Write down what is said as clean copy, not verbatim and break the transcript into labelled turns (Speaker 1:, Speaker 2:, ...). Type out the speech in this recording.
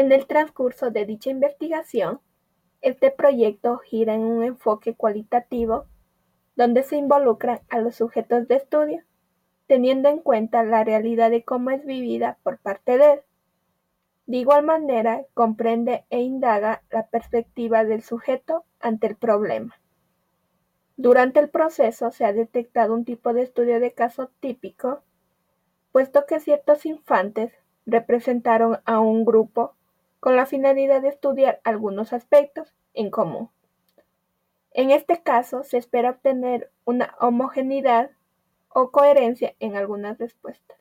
Speaker 1: En el transcurso de dicha investigación, este proyecto gira en un enfoque cualitativo donde se involucran a los sujetos de estudio, teniendo en cuenta la realidad de cómo es vivida por parte de él. De igual manera, comprende e indaga la perspectiva del sujeto ante el problema. Durante el proceso se ha detectado un tipo de estudio de caso típico, puesto que ciertos infantes representaron a un grupo con la finalidad de estudiar algunos aspectos en común. En este caso, se espera obtener una homogeneidad o coherencia en algunas respuestas.